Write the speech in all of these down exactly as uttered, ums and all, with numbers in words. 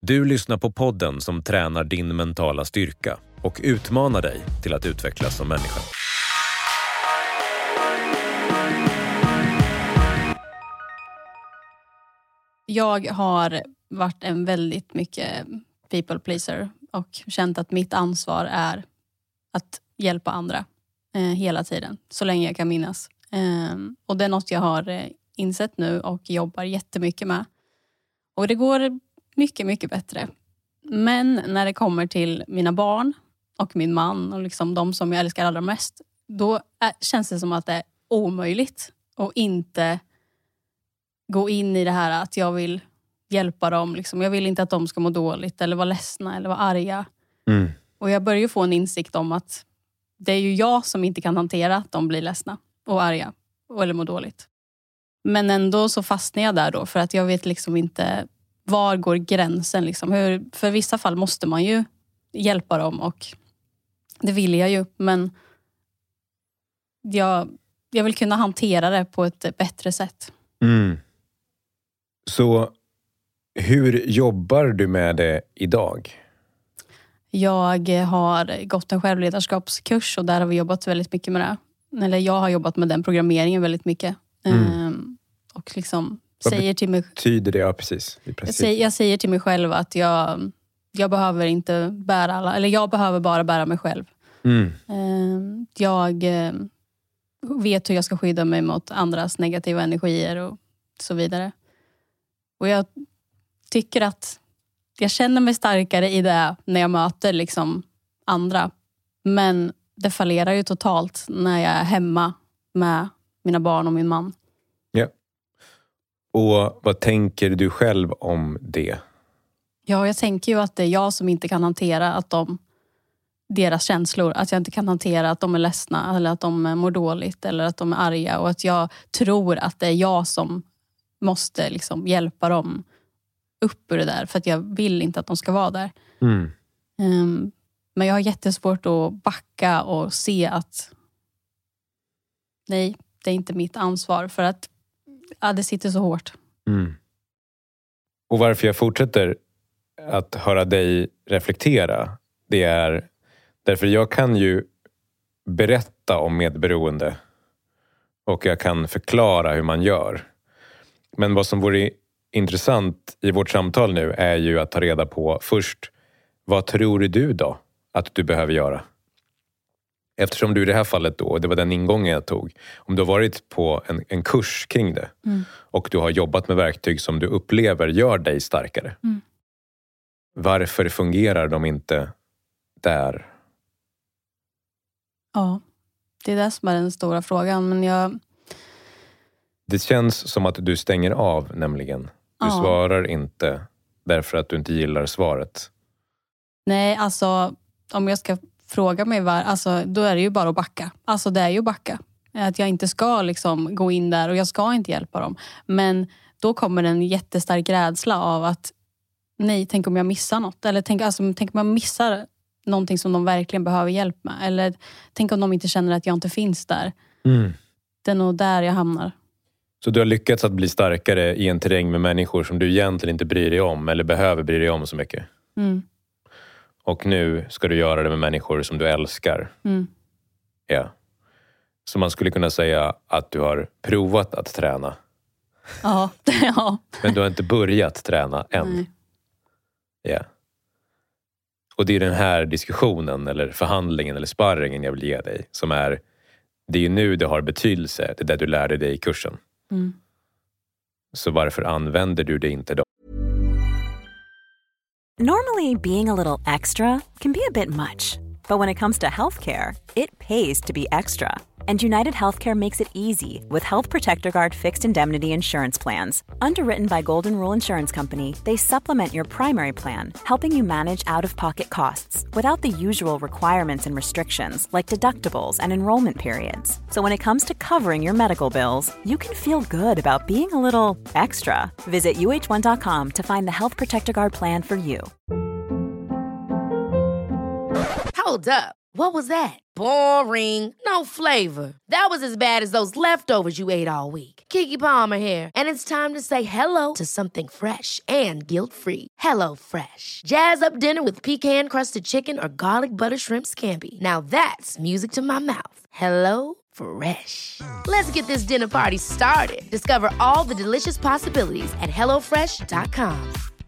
Du lyssnar på podden som tränar din mentala styrka och utmanar dig till att utvecklas som människa. Jag har varit en väldigt mycket people pleaser och känt att mitt ansvar är att hjälpa andra eh, hela tiden, så länge jag kan minnas. Eh, och det är något jag har eh, insett nu och jobbar jättemycket med. Och det går mycket, mycket bättre. Men när det kommer till mina barn och min man och liksom de som jag älskar allra mest, då är, känns det som att det är omöjligt att inte gå in i det här att jag vill hjälpa dem. Liksom. Jag vill inte att de ska må dåligt eller vara ledsna eller vara arga. Mm. Och jag börjar ju få en insikt om att det är ju jag som inte kan hantera att de blir ledsna och arga eller må dåligt. Men ändå så fastnar jag där då för att jag vet liksom inte var går gränsen. Liksom. Hur, för vissa fall måste man ju hjälpa dem och det vill jag ju. Men jag, jag vill kunna hantera det på ett bättre sätt. Mm. Så hur jobbar du med det idag? Jag har gått en självledarskapskurs och där har vi jobbat väldigt mycket med det. Eller jag har jobbat med den programmeringen väldigt mycket. Mm. Ehm, och liksom Vad säger till mig... betyder det? Ja, precis. Jag säger, jag säger till mig själv att jag, jag behöver inte bära alla... Eller jag behöver bara bära mig själv. Mm. Ehm, jag vet hur jag ska skydda mig mot andras negativa energier och så vidare. Och jag tycker att jag känner mig starkare i det när jag möter liksom andra. Men det fallerar ju totalt när jag är hemma med mina barn och min man. Ja. Och vad tänker du själv om det? Ja, jag tänker ju att det är jag som inte kan hantera att de, deras känslor. Att jag inte kan hantera att de är ledsna eller att de mår dåligt eller att de är arga. Och att jag tror att det är jag som måste liksom hjälpa dem upp ur det där. För att jag vill inte att de ska vara där. Mm. Um, men jag har jättesvårt att backa och se att nej, det är inte mitt ansvar. För att ja, det sitter så hårt. Mm. Och varför jag fortsätter att höra dig reflektera, det är därför jag kan ju berätta om medberoende. Och jag kan förklara hur man gör. Men vad som vore intressant i vårt samtal nu är ju att ta reda på först, vad tror du då att du behöver göra? Eftersom du i det här fallet då, det var den ingången jag tog, om du har varit på en, en kurs kring det mm. och du har jobbat med verktyg som du upplever gör dig starkare. Mm. Varför fungerar de inte där? Ja, det är det som är den stora frågan, men jag... Det känns som att du stänger av nämligen. Du ja. svarar inte därför att du inte gillar svaret. Nej, alltså om jag ska fråga mig var, alltså då är det ju bara att backa. Alltså det är ju backa. Att jag inte ska liksom gå in där och jag ska inte hjälpa dem. Men då kommer en jättestark rädsla av att nej, tänk om jag missar något. Eller tänk, alltså, tänk om jag missar någonting som de verkligen behöver hjälp med. Eller tänk om de inte känner att jag inte finns där. Mm. Det är nog där jag hamnar. Så du har lyckats att bli starkare i en terräng med människor som du egentligen inte bryr dig om eller behöver bry dig om så mycket. Mm. Och nu ska du göra det med människor som du älskar. Mm. Ja. Så man skulle kunna säga att du har provat att träna. Ja, ja. Men du har inte börjat träna än. Nej. Ja. Och det är den här diskussionen eller förhandlingen eller sparringen jag vill ge dig som är, det är ju nu det har betydelse, det där du lärde dig i kursen. Mm. Så varför använder du det inte då? Normally, being a little extra can be a bit much. But when it comes to healthcare, it pays to be extra. And United Healthcare makes it easy with Health Protector Guard fixed indemnity insurance plans. Underwritten by Golden Rule Insurance Company, they supplement your primary plan, helping you manage out-of-pocket costs without the usual requirements and restrictions like deductibles and enrollment periods. So when it comes to covering your medical bills, you can feel good about being a little extra. Visit U H one dot com to find the Health Protector Guard plan for you. Hold up. What was that? Boring. No flavor. That was as bad as those leftovers you ate all week. Keke Palmer here, and it's time to say hello to something fresh and guilt-free. Hello Fresh. Jazz up dinner with pecan-crusted chicken or garlic butter shrimp scampi. Now that's music to my mouth. Hello Fresh. Let's get this dinner party started. Discover all the delicious possibilities at hello fresh dot com.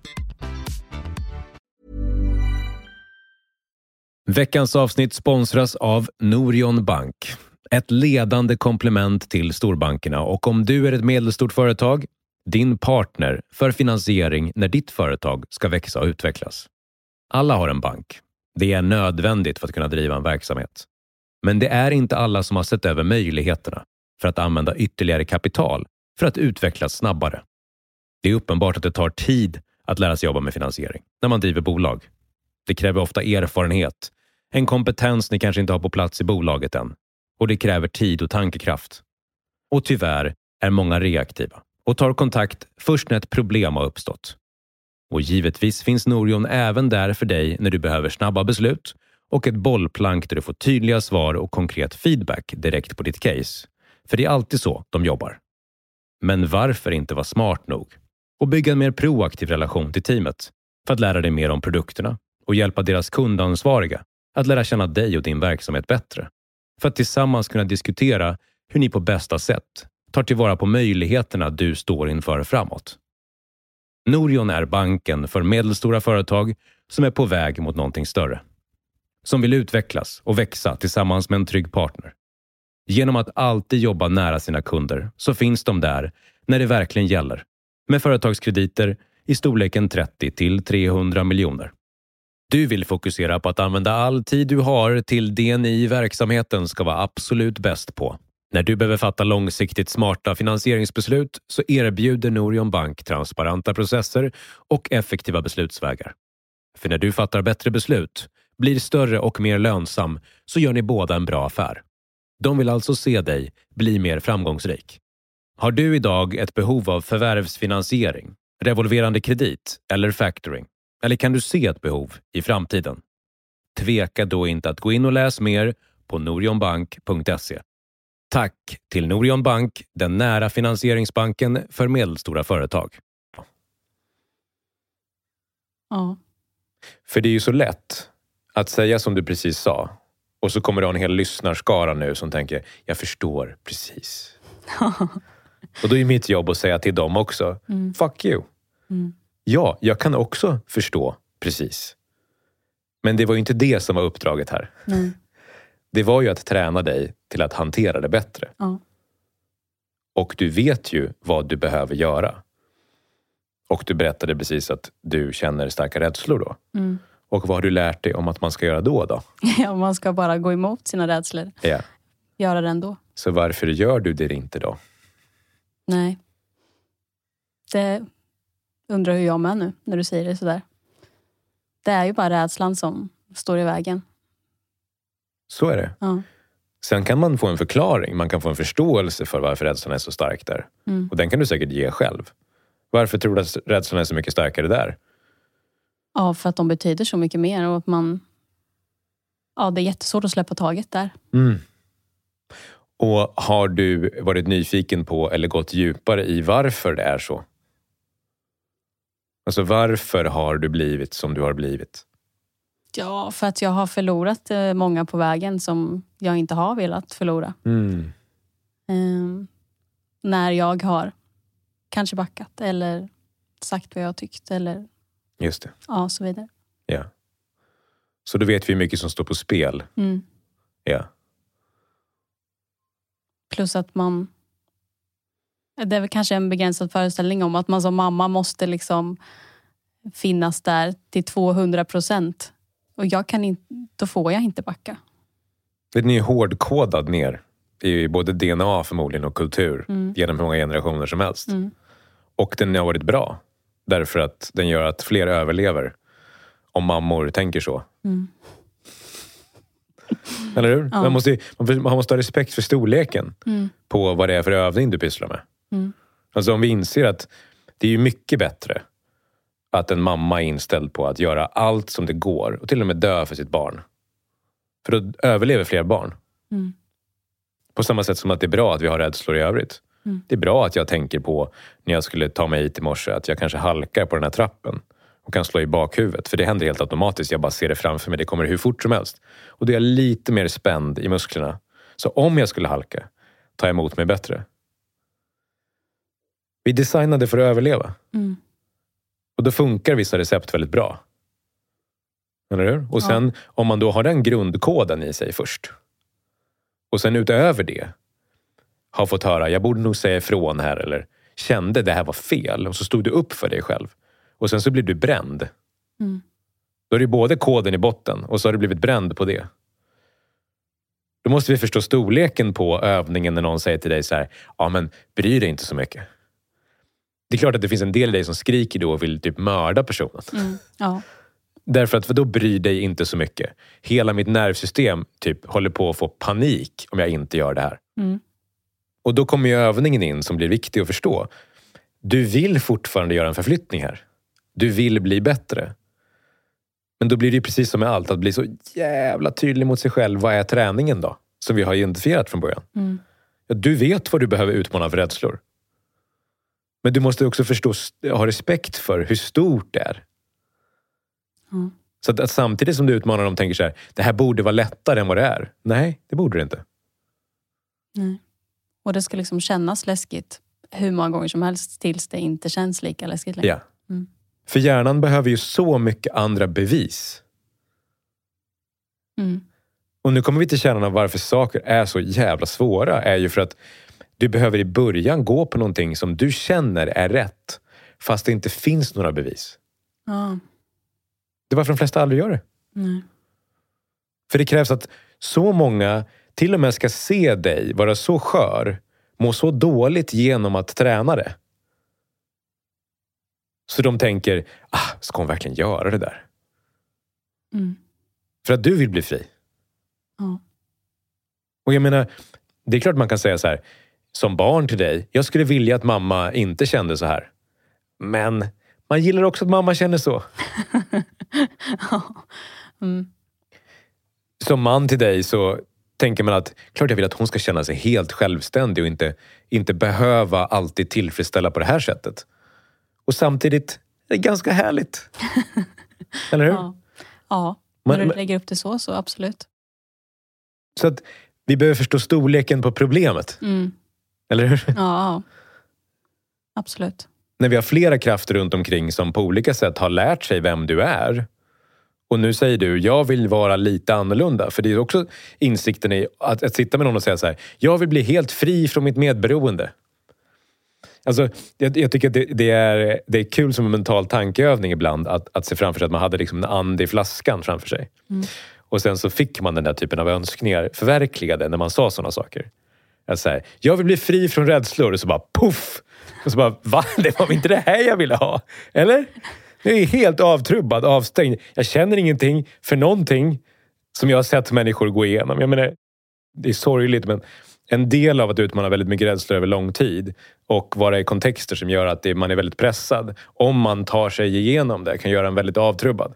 Veckans avsnitt sponsras av Norion Bank. Ett ledande komplement till storbankerna, och om du är ett medelstort företag, din partner för finansiering när ditt företag ska växa och utvecklas. Alla har en bank. Det är nödvändigt för att kunna driva en verksamhet. Men det är inte alla som har sett över möjligheterna för att använda ytterligare kapital för att utvecklas snabbare. Det är uppenbart att det tar tid att lära sig jobba med finansiering när man driver bolag. Det kräver ofta erfarenhet, en kompetens ni kanske inte har på plats i bolaget än. Och det kräver tid och tankekraft. Och tyvärr är många reaktiva och tar kontakt först när ett problem har uppstått. Och givetvis finns Norion även där för dig när du behöver snabba beslut och ett bollplank där du får tydliga svar och konkret feedback direkt på ditt case. För det är alltid så de jobbar. Men varför inte vara smart nog och bygga en mer proaktiv relation till teamet för att lära dig mer om produkterna och hjälpa deras kundansvariga att lära känna dig och din verksamhet bättre. För att tillsammans kunna diskutera hur ni på bästa sätt tar tillvara på möjligheterna du står inför framåt. Norion är banken för medelstora företag som är på väg mot någonting större. Som vill utvecklas och växa tillsammans med en trygg partner. Genom att alltid jobba nära sina kunder så finns de där när det verkligen gäller. Med företagskrediter i storleken trettio till trehundra miljoner. Du vill fokusera på att använda all tid du har till det ni i verksamheten ska vara absolut bäst på. När du behöver fatta långsiktigt smarta finansieringsbeslut så erbjuder Norion Bank transparenta processer och effektiva beslutsvägar. För när du fattar bättre beslut, blir större och mer lönsam, så gör ni båda en bra affär. De vill alltså se dig bli mer framgångsrik. Har du idag ett behov av förvärvsfinansiering, revolverande kredit eller factoring? Eller kan du se ett behov i framtiden? Tveka då inte att gå in och läs mer på norionbank punkt se. Tack till Norion Bank, den nära finansieringsbanken för medelstora företag. Ja. För det är ju så lätt att säga som du precis sa. Och så kommer det en hel lyssnarskara nu som tänker, jag förstår precis. Och då är mitt jobb att säga till dem också, mm. fuck you. Mm. Ja, jag kan också förstå precis. Men det var ju inte det som var uppdraget här. Mm. Det var ju att träna dig till att hantera det bättre. Ja. Och du vet ju vad du behöver göra. Och du berättade precis att du känner starka rädslor då. Mm. Och vad har du lärt dig om att man ska göra då då? Ja, man ska bara gå emot sina rädslor. Ja. Göra det ändå. Så varför gör du det inte då? Nej. Det undrar hur jag med nu när du säger det sådär. Det är ju bara rädslan som står i vägen. Så är det. Ja. Sen kan man få en förklaring. Man kan få en förståelse för varför rädslan är så stark där. Mm. Och den kan du säkert ge själv. Varför tror du att rädslan är så mycket starkare där? Ja, för att de betyder så mycket mer. Och att man... Ja, det är jättesvårt att släppa taget där. Mm. Och har du varit nyfiken på eller gått djupare i varför det är så? Alltså varför har du blivit som du har blivit? Ja, för att jag har förlorat många på vägen som jag inte har velat förlora. Mm. Um, när jag har kanske backat eller sagt vad jag tyckt eller just det. Ja, så vidare. Ja. Så då vet vi hur mycket som står på spel. Mm. Ja. Plus att man... Det är väl kanske en begränsad föreställning om att man som mamma måste liksom finnas där till tvåhundra procent. Och jag kan inte, då får jag inte backa. Den är ju hårdkodad ner i både D N A förmodligen och kultur mm. genom hur många generationer som helst. Mm. Och den har varit bra. Därför att den gör att fler överlever. Om mammor tänker så. Mm. Eller hur? Ja. Man, måste, man måste ha respekt för storleken mm. på vad det är för övning du pysslar med. Mm. Alltså om vi inser att det är ju mycket bättre att en mamma är inställd på att göra allt som det går och till och med dö för sitt barn. För då överlever fler barn. Mm. På samma sätt som att det är bra att vi har rädslor i övrigt. Mm. Det är bra att jag tänker på när jag skulle ta mig hit i morse att jag kanske halkar på den här trappen och kan slå i bakhuvudet. För det händer helt automatiskt. Jag bara ser det framför mig. Det kommer hur fort som helst. Och då är jag lite mer spänd i musklerna. Så om jag skulle halka, tar jag emot mig bättre. Vi designade för att överleva. Mm. Och då funkar vissa recept väldigt bra. Eller hur? Och sen ja. Om man då har den grundkoden i sig först. Och sen utöver det har fått höra, jag borde nog säga ifrån här. Eller kände det här var fel. Och så stod du upp för dig själv. Och sen så blir du bränd. Mm. Då är det både koden i botten. Och så har du blivit bränd på det. Då måste vi förstå storleken på övningen när någon säger till dig så här. Ja men bry dig inte så mycket. Det är klart att det finns en del i dig som skriker då och vill typ mörda personen. Mm. Ja. Därför att för då bryr dig inte så mycket. Hela mitt nervsystem typ håller på att få panik om jag inte gör det här. Mm. Och då kommer ju övningen in som blir viktig att förstå. Du vill fortfarande göra en förflyttning här. Du vill bli bättre. Men då blir det ju precis som med allt. Att bli så jävla tydlig mot sig själv. Vad är träningen då? Som vi har identifierat från början. Mm. Ja, du vet vad du behöver utmana för rädslor. Men du måste också förstå, ha respekt för hur stort det är. Mm. Så att, att samtidigt som du utmanar dem tänker så här, det här borde vara lättare än vad det är. Nej, det borde det inte. Nej. Och det ska liksom kännas läskigt hur många gånger som helst tills det inte känns lika läskigt längre. Ja. Mm. För hjärnan behöver ju så mycket andra bevis. Mm. Och nu kommer vi till kärnan av varför saker är så jävla svåra. Är ju för att du behöver i början gå på någonting som du känner är rätt. Fast det inte finns några bevis. Ja. Det är varför de flesta aldrig gör det. Mm. För det krävs att så många till och med ska se dig vara så skör. Må så dåligt genom att träna det. Så de tänker, ah, ska hon verkligen göra det där? Mm. För att du vill bli fri. Ja. Och jag menar, det är klart man kan säga så här. Som barn till dig, jag skulle vilja att mamma inte kände så här. Men man gillar också att mamma känner så. Ja. Mm. Som man till dig så tänker man att klart jag vill att hon ska känna sig helt självständig och inte, inte behöva alltid tillfredsställa på det här sättet. Och samtidigt är det ganska härligt. Eller hur? Ja, ja. när du lägger upp det så, så absolut. Så att vi behöver förstå storleken på problemet. Mm. Eller hur? Ja, absolut. När vi har flera krafter runt omkring som på olika sätt har lärt sig vem du är. Och nu säger du, jag vill vara lite annorlunda. För det är också insikten i att, att sitta med någon och säga så här. Jag vill bli helt fri från mitt medberoende. Alltså, jag, jag tycker att det, det, är, det är kul som en mental tankeövning ibland. Att, att se framför sig att man hade liksom en and i flaskan framför sig. Mm. Och sen så fick man den där typen av önskningar förverkligade när man sa sådana saker. Att säga, jag vill bli fri från rädslor. Och så bara, puff! Och så bara, va? Det var inte det här jag ville ha. Eller? Jag är helt avtrubbad, avstängd. Jag känner ingenting för någonting som jag har sett människor gå igenom. Jag menar, det är sorgligt, men en del av att utmana väldigt mycket rädslor över lång tid och vara i kontexter som gör att det, man är väldigt pressad. Om man tar sig igenom det kan göra en väldigt avtrubbad.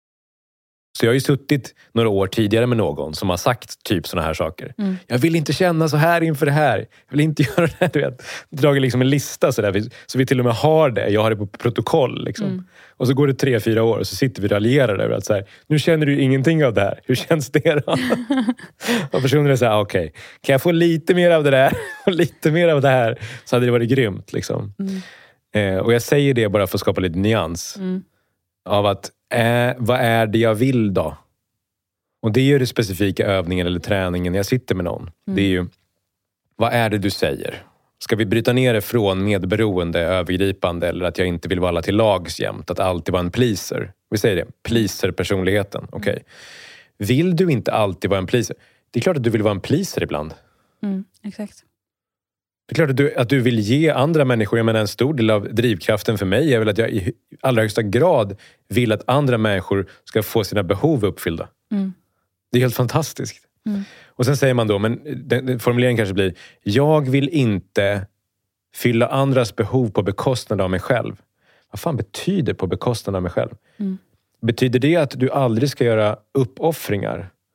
Så jag har ju suttit några år tidigare med någon som har sagt typ såna här saker. Mm. Jag vill inte känna så här inför det här. Jag vill inte göra det här. Du vet. Dragit liksom en lista så där. Så vi till och med har det. Jag har det på protokoll. Liksom. Mm. Och så går det tre, fyra år och så sitter vi och raljerar över att så här, nu känner du ingenting av det här. Hur känns det då? Och personen är så här, okej. Okay, kan jag få lite mer av det där och lite mer av det här så hade det varit grymt. Liksom. Mm. Eh, och jag säger det bara för att skapa lite nyans. Mm. Av att Eh, vad är det jag vill då? Och det är ju det specifika övningen eller träningen när jag sitter med någon. Mm. Det är ju, vad är det du säger? Ska vi bryta ner det från medberoende, övergripande eller att jag inte vill vara alla till lags jämt? Att alltid vara en pleaser. Vi säger det, pleaser-personligheten. Okej. Okay. Vill du inte alltid vara en pleaser? Det är klart att du vill vara en pleaser ibland. Mm, exakt. Det är klart att du, att du vill ge andra människor, jag menar en stor del av drivkraften för mig är väl att jag i allra högsta grad vill att andra människor ska få sina behov uppfyllda. Mm. Det är helt fantastiskt. Mm. Och sen säger man då, men den, den formuleringen kanske blir, jag vill inte fylla andras behov på bekostnad av mig själv. Vad fan betyder på bekostnad av mig själv? Mm. Betyder det att du aldrig ska göra uppoffringar?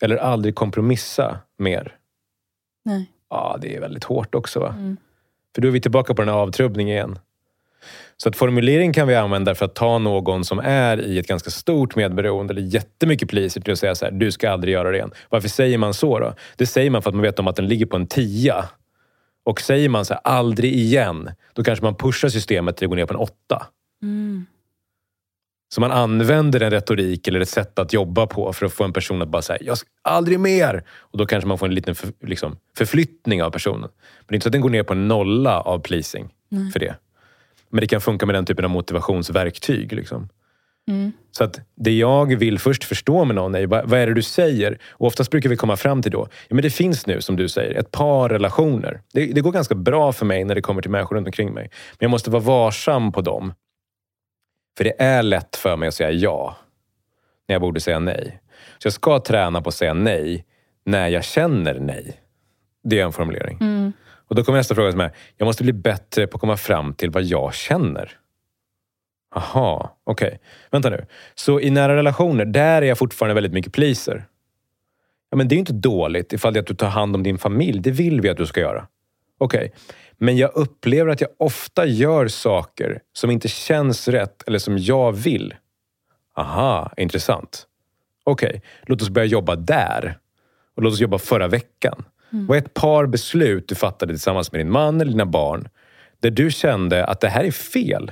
Eller aldrig kompromissa mer. Nej. Ja, det är väldigt hårt också va? Mm. För då är vi tillbaka på den här avtrubbningen igen. Så att formulering kan vi använda för att ta någon som är i ett ganska stort medberoende eller jättemycket pleaser till att säga så här, du ska aldrig göra det igen. Varför säger man så då? Det säger man för att man vet om att den ligger på en tia. Och säger man så här, aldrig igen, då kanske man pushar systemet till att gå ner på en åtta. Mm. Så man använder en retorik eller ett sätt att jobba på för att få en person att bara säga, jag ska aldrig mer. Och då kanske man får en liten för, liksom, förflyttning av personen. Men det är inte så att den går ner på en nolla av pleasing mm. för det. Men det kan funka med den typen av motivationsverktyg. Liksom. Mm. Så att det jag vill först förstå med någon är, vad, vad är det du säger? Och oftast brukar vi komma fram till då, ja men det finns nu som du säger, ett par relationer. Det, det går ganska bra för mig när det kommer till människor runt omkring mig. Men jag måste vara varsam på dem. För det är lätt för mig att säga ja när jag borde säga nej. Så jag ska träna på att säga nej när jag känner nej. Det är en formulering. Mm. Och då kommer nästa fråga som är, jag måste bli bättre på att komma fram till vad jag känner. Aha, okej. Okay. Vänta nu. Så i nära relationer, där är jag fortfarande väldigt mycket pleaser. Ja, men det är ju inte dåligt ifall det är att du tar hand om din familj. Det vill vi att du ska göra. Okej. Okay. Men jag upplever att jag ofta gör saker som inte känns rätt eller som jag vill. Aha, intressant. Okej, okay. Låt oss börja jobba där. Och låt oss jobba förra veckan. Mm. Vad är ett par beslut du fattade tillsammans med din man eller dina barn där du kände att det här är fel?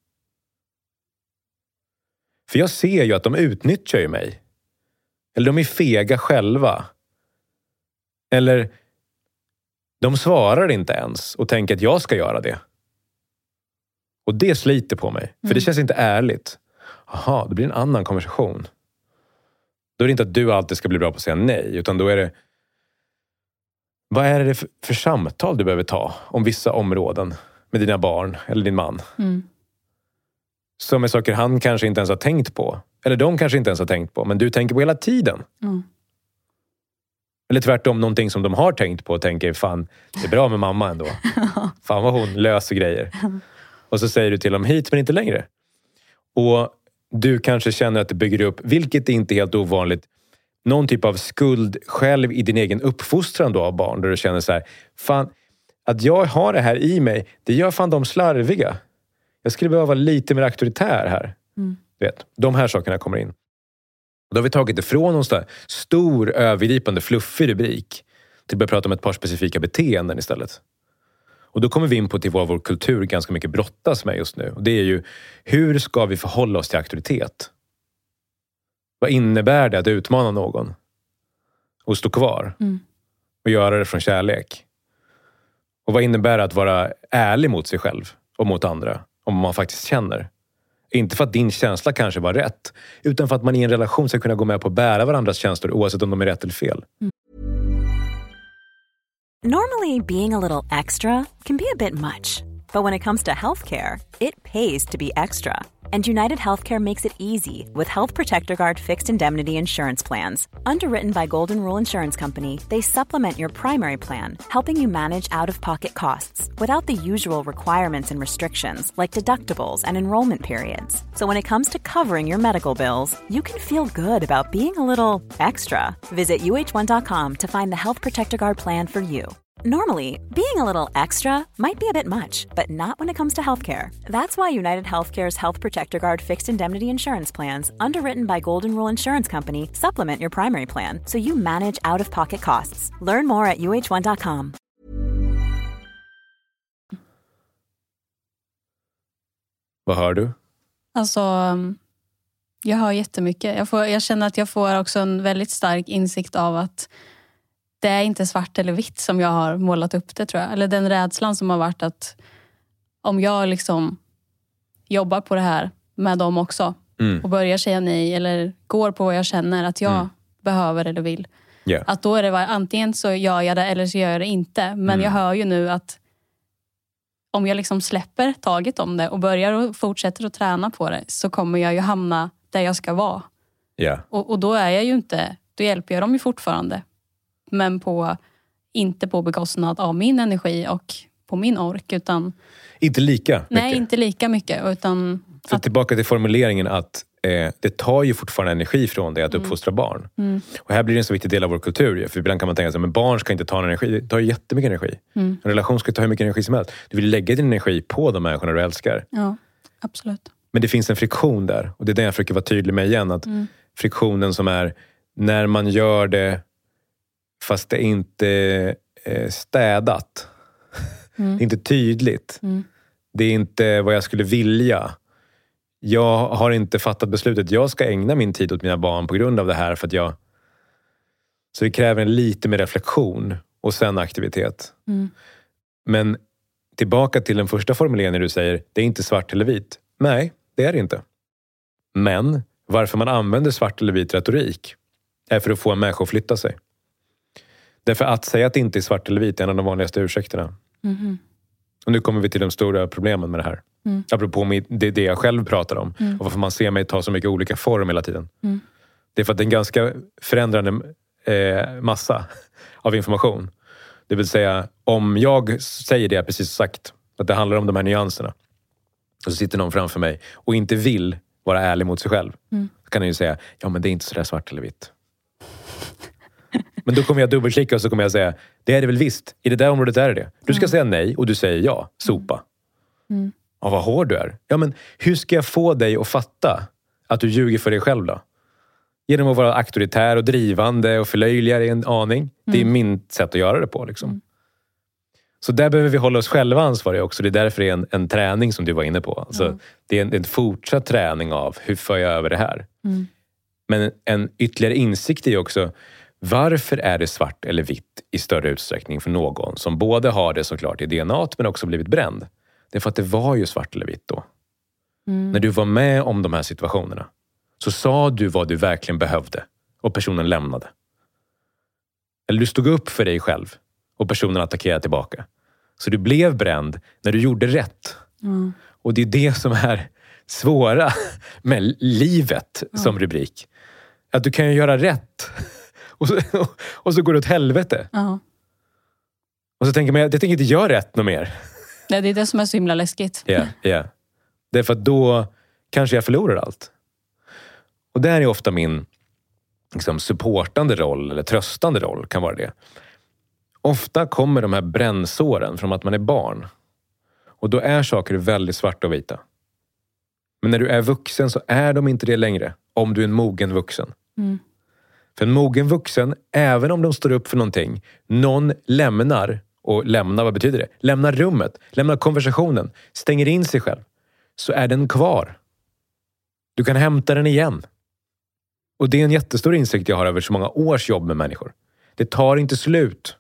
För jag ser ju att de utnyttjar ju mig. Eller de är fega själva. Eller de svarar inte ens och tänker att jag ska göra det. Och det sliter på mig. Mm. För det känns inte ärligt. Aha, det blir en annan konversation. Då är det inte att du alltid ska bli bra på att säga nej. Utan då är det, vad är det för, för samtal du behöver ta om vissa områden med dina barn eller din man? Mm. Som är saker han kanske inte ens har tänkt på. Eller de kanske inte ens har tänkt på. Men du tänker på hela tiden. Mm. Eller tvärtom någonting som de har tänkt på och tänker, fan, det är bra med mamma ändå. Fan vad hon löser grejer. Och så säger du till dem, hit men inte längre. Och du kanske känner att det bygger upp, vilket är inte helt ovanligt, någon typ av skuld själv i din egen uppfostran då av barn. Där du känner så här, fan, att jag har det här i mig, det gör fan de slarviga. Jag skulle behöva vara lite mer auktoritär här. Mm. Vet, de här sakerna kommer in. Då har vi tagit ifrån någon sån där stor, övergripande, fluffig rubrik till att börja prata om ett par specifika beteenden istället. Och då kommer vi in på till vad vår kultur ganska mycket brottas med just nu. Och det är ju, hur ska vi förhålla oss till auktoritet? Vad innebär det att utmana någon? Och stå kvar? Mm. Och göra det från kärlek? Och vad innebär det att vara ärlig mot sig själv och mot andra? Om man faktiskt känner. Inte för att din känsla kanske var rätt, utan för att man i en relation ska kunna gå med på att bära varandras känslor oavsett om de är rätt eller fel. Mm. Normally, being a little extra can be a bit much. But when it comes to healthcare, it pays to be extra. And United Healthcare makes it easy with Health Protector Guard fixed indemnity insurance plans. Underwritten by Golden Rule Insurance Company, they supplement your primary plan, helping you manage out-of-pocket costs without the usual requirements and restrictions like deductibles and enrollment periods. So when it comes to covering your medical bills, you can feel good about being a little extra. Visit U H one dot com to find the Health Protector Guard plan for you. Normally, being a little extra might be a bit much, but not when it comes to healthcare. That's why United Healthcare's Health Protector Guard fixed indemnity insurance plans, underwritten by Golden Rule Insurance Company, supplement your primary plan so you manage out-of-pocket costs. Learn more at U H one dot com. Vad hör du? Alltså, jag hör jättemycket. Jag, får, jag känner att jag får också en väldigt stark insikt av att det är inte svart eller vitt som jag har målat upp det, tror jag. Eller den rädslan som har varit att om jag liksom jobbar på det här med dem också mm. och börjar säga nej eller går på vad jag känner att jag mm. behöver eller vill. Yeah. Att då är det antingen så gör jag det eller så gör jag det inte. Men mm. jag hör ju nu att om jag liksom släpper taget om det och börjar och fortsätter att träna på det så kommer jag ju hamna där jag ska vara. Yeah. Och, och då är jag ju inte, då hjälper jag dem ju fortfarande. Men på, inte på bekostnad av min energi och på min ork, utan... Inte lika mycket? Nej, inte lika mycket, utan... Så att, tillbaka till formuleringen att eh, det tar ju fortfarande energi från det att Mm. uppfostra barn. Mm. Och här blir det en så viktig del av vår kultur ju. För ibland kan man tänka sig men barn ska inte ta en energi. Det tar ju jättemycket energi. Mm. En relation ska ta hur mycket energi som helst. Du vill lägga din energi på de människorna du älskar. Ja, absolut. Men det finns en friktion där. Och det är det jag försöker vara tydlig med igen. Att Mm. friktionen som är när man gör det fast det inte är städat. Mm. Det är inte tydligt. Mm. Det är inte vad jag skulle vilja. Jag har inte fattat beslutet. Jag ska ägna min tid åt mina barn på grund av det här. För att jag... Så det kräver en lite mer reflektion och sen aktivitet. Mm. Men tillbaka till den första formuleringen när du säger det är inte svart eller vit. Nej, det är det inte. Men varför man använder svart eller vit retorik är för att få en människa att flytta sig. Därför att säga att det inte är svart eller vit är en av de vanligaste ursäkterna. Mm. Och nu kommer vi till de stora problemen med det här. Mm. Apropå mitt, det, det jag själv pratar om. Mm. Och varför man ser mig ta så mycket olika form hela tiden. Mm. Det är för att det är en ganska förändrande eh, massa av information. Det vill säga, om jag säger det jag precis sagt, att det handlar om de här nyanserna. Och så sitter någon framför mig och inte vill vara ärlig mot sig själv. Mm. Så kan den ju säga, ja men det är inte så där svart eller vitt. Men då kommer jag dubbelklicka och så kommer jag säga, det är det väl visst. I det där området är det. Du ska Mm. säga nej och du säger ja. Sopa. Mm. Ja, vad hård du är. Ja, men hur ska jag få dig att fatta att du ljuger för dig själv då? Genom att vara auktoritär och drivande och förlöjliga i en aning. Mm. Det är min sätt att göra det på. Liksom. Mm. Så där behöver vi hålla oss själva ansvariga också. Det är därför det är en, en träning som du var inne på. Alltså, mm. Det är en, en fortsatt träning av hur för jag över det här. Mm. Men en ytterligare insikt är också varför är det svart eller vitt i större utsträckning för någon som både har det såklart i D N A men också blivit bränd. Det är för att det var ju svart eller vitt då. Mm. När du var med om de här situationerna så sa du vad du verkligen behövde och personen lämnade. Eller du stod upp för dig själv och personen attackerade tillbaka. Så du blev bränd när du gjorde rätt. Mm. Och det är det som är svåra med livet mm. som rubrik. Att du kan ju göra rätt och så, och så går det åt helvete. Mm. Och så tänker man, jag tänker inte göra rätt något mer. Nej, det är det som är så himla läskigt. Ja, yeah, ja. Yeah. Därför att då kanske jag förlorar allt. Och där är ofta min liksom, supportande roll eller tröstande roll kan vara det. Ofta kommer de här brännsåren från att man är barn. Och då är saker väldigt svarta och vita. Men när du är vuxen så är de inte det längre. Om du är en mogen vuxen. Mm. För en mogen vuxen, även om de står upp för någonting. Någon lämnar, och lämnar, vad betyder det? Lämnar rummet, lämnar konversationen, stänger in sig själv. Så är den kvar. Du kan hämta den igen. Och det är en jättestor insikt jag har över så många års jobb med människor. Det tar inte slut.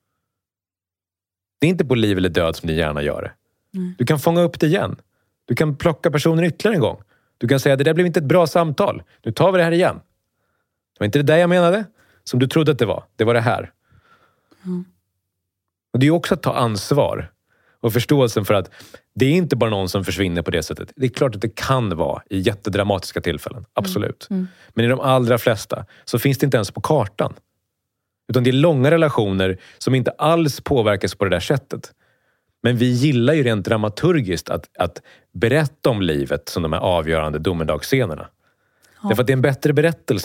Det är inte på liv eller död som din hjärna gör det. Mm. Du kan fånga upp det igen. Du kan plocka personen ytterligare en gång. Du kan säga, det där blev inte ett bra samtal. Nu tar vi det här igen. Det var inte det där jag menade. Som du trodde att det var. Det var det här. Mm. Och det är också att ta ansvar. Och förståelsen för att det är inte bara någon som försvinner på det sättet. Det är klart att det kan vara i jättedramatiska tillfällen. Absolut. Mm. Mm. Men i de allra flesta så finns det inte ens på kartan. Utan det är långa relationer som inte alls påverkas på det där sättet. Men vi gillar ju rent dramaturgiskt att, att berätta om livet som de här avgörande domedagsscenerna. Ja. Därför att det är en bättre berättelse.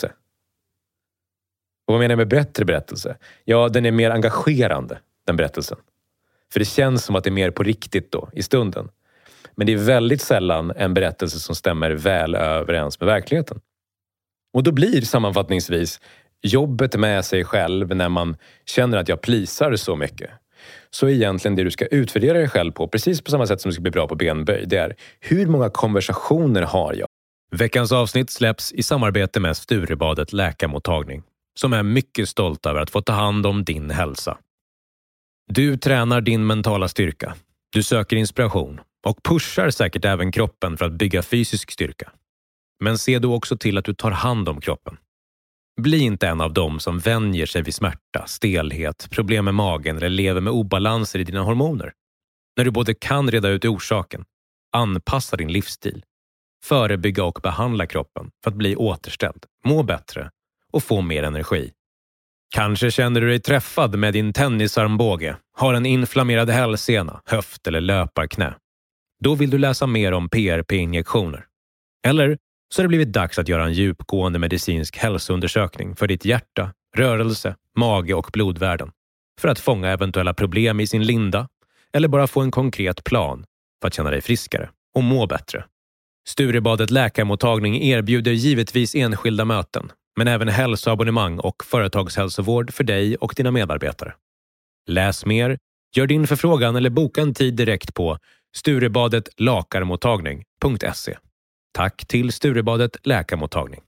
Och vad menar jag med bättre berättelse? Ja, den är mer engagerande, den berättelsen. För det känns som att det är mer på riktigt då, i stunden. Men det är väldigt sällan en berättelse som stämmer väl överens med verkligheten. Och då blir sammanfattningsvis jobbet med sig själv när man känner att jag plisar så mycket. Så egentligen det du ska utvärdera dig själv på, precis på samma sätt som du ska bli bra på benböj, det är hur många konversationer har jag? Veckans avsnitt släpps i samarbete med Sturebadet läkarmottagning, som är mycket stolt över att få ta hand om din hälsa. Du tränar din mentala styrka, du söker inspiration och pushar säkert även kroppen för att bygga fysisk styrka. Men se då också till att du tar hand om kroppen. Bli inte en av dem som vänjer sig vid smärta, stelhet, problem med magen eller lever med obalanser i dina hormoner. När du både kan reda ut orsaken, anpassa din livsstil, förebygga och behandla kroppen för att bli återställd, må bättre och få mer energi. Kanske känner du dig träffad med din tennisarmbåge, har en inflammerad hälsena, höft eller löparknä. Då vill du läsa mer om P R P-injektioner. Eller så har det blivit dags att göra en djupgående medicinsk hälsoundersökning för ditt hjärta, rörelse, mage och blodvärden för att fånga eventuella problem i sin linda eller bara få en konkret plan för att känna dig friskare och må bättre. Sturebadet läkarmottagning erbjuder givetvis enskilda möten, men även hälsoabonnemang och företagshälsovård för dig och dina medarbetare. Läs mer, gör din förfrågan eller boka en tid direkt på sturebadet lakarmottagning punkt se. Tack till Sturebadet läkarmottagning.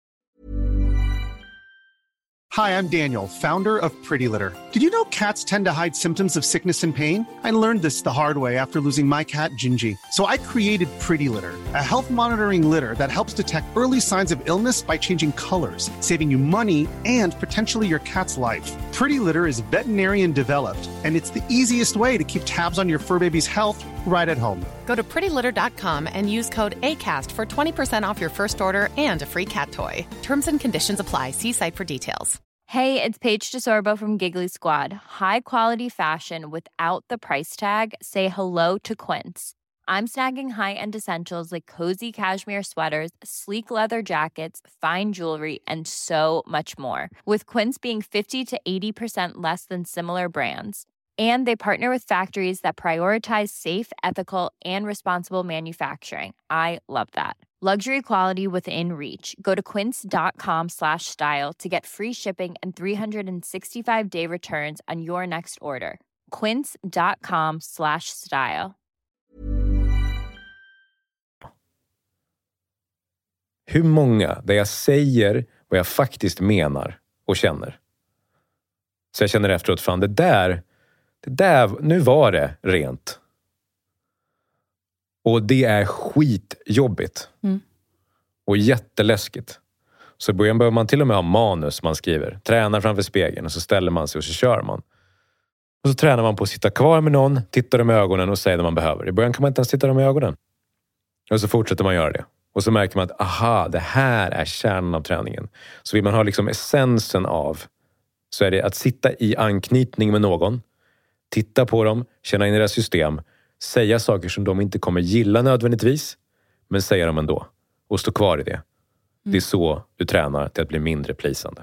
Hi, I'm Daniel, founder of Pretty Litter. Did you know cats tend to hide symptoms of sickness and pain? I learned this the hard way after losing my cat, Gingy. So I created Pretty Litter, a health monitoring litter that helps detect early signs of illness by changing colors, saving you money and potentially your cat's life. Pretty Litter is veterinarian developed, and it's the easiest way to keep tabs on your fur baby's health right at home. Go to pretty litter dot com and use code ACAST for twenty percent off your first order and a free cat toy. Terms and conditions apply. See site for details. Hey, it's Paige DeSorbo from Giggly Squad. High quality fashion without the price tag. Say hello to Quince. I'm snagging high-end essentials like cozy cashmere sweaters, sleek leather jackets, fine jewelry, and so much more. With Quince being fifty to eighty percent less than similar brands. And they partner with factories that prioritize safe, ethical, and responsible manufacturing. I love that. Luxury quality within reach. Go to quince dot com slash style to get free shipping and three sixty-five day returns on your next order. quince dot com slash style. Hur många där jag säger vad jag faktiskt menar och känner. Så jag känner efteråt, fan det där, det där, nu var det rent. Och det är skitjobbigt. Mm. Och jätteläskigt. Så i början behöver man till och med ha manus man skriver. Tränar framför spegeln och så ställer man sig och så kör man. Och så tränar man på att sitta kvar med någon, tittar dem i ögonen och säger det man behöver. I början kan man inte ens titta dem i ögonen. Och så fortsätter man göra det. Och så märker man att aha, det här är kärnan av träningen. Så vill man ha liksom essensen av, så är det att sitta i anknytning med någon, titta på dem, känna in i deras system, säga saker som de inte kommer gilla nödvändigtvis, men säga dem ändå. Och stå kvar i det. Mm. Det är så du tränar till att bli mindre plisande.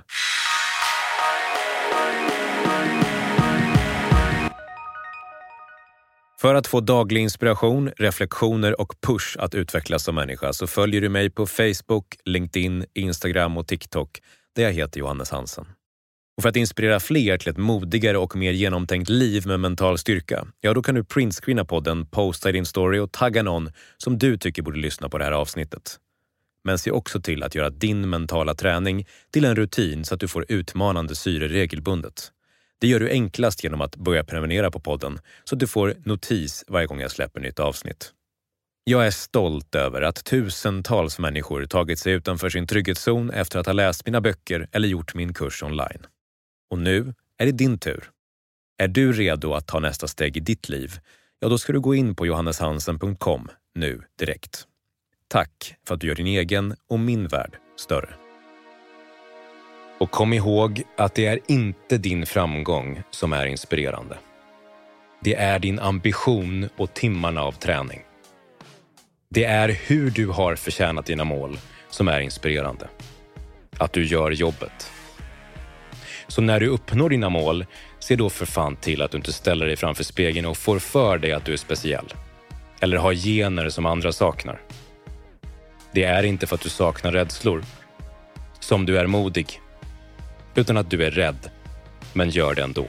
För att få daglig inspiration, reflektioner och push att utvecklas som människa så följer du mig på Facebook, LinkedIn, Instagram och TikTok där jag heter Johannes Hansen. Och för att inspirera fler till ett modigare och mer genomtänkt liv med mental styrka, ja då kan du printscreena podden, posta i din story och tagga någon som du tycker borde lyssna på det här avsnittet. Men se också till att göra din mentala träning till en rutin så att du får utmanande syre regelbundet. Det gör du enklast genom att börja prenumerera på podden så att du får notis varje gång jag släpper nytt avsnitt. Jag är stolt över att tusentals människor tagit sig utanför sin trygghetszon efter att ha läst mina böcker eller gjort min kurs online. Och nu är det din tur. Är du redo att ta nästa steg i ditt liv? Ja, då ska du gå in på johannes hansen punkt com nu direkt. Tack för att du gör din egen och min värld större. Och kom ihåg att det är inte din framgång som är inspirerande. Det är din ambition och timmarna av träning. Det är hur du har förtjänat dina mål som är inspirerande. Att du gör jobbet. Så när du uppnår dina mål, se då för fan till att du inte ställer dig framför spegeln och får för dig att du är speciell. Eller har gener som andra saknar. Det är inte för att du saknar rädslor som du är modig, utan att du är rädd, men gör det ändå.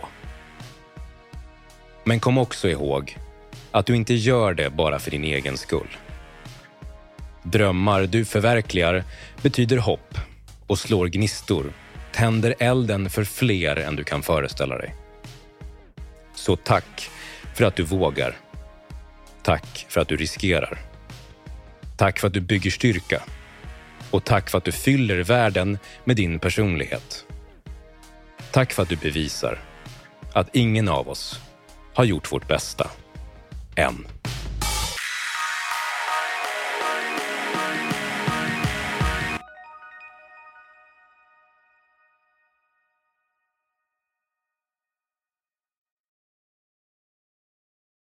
Men kom också ihåg att du inte gör det bara för din egen skull. Drömmar du förverkligar betyder hopp och slår gnistor, tänder elden för fler än du kan föreställa dig. Så tack för att du vågar. Tack för att du riskerar. Tack för att du bygger styrka. Och tack för att du fyller världen med din personlighet. Tack för att du bevisar att ingen av oss har gjort vårt bästa. Än.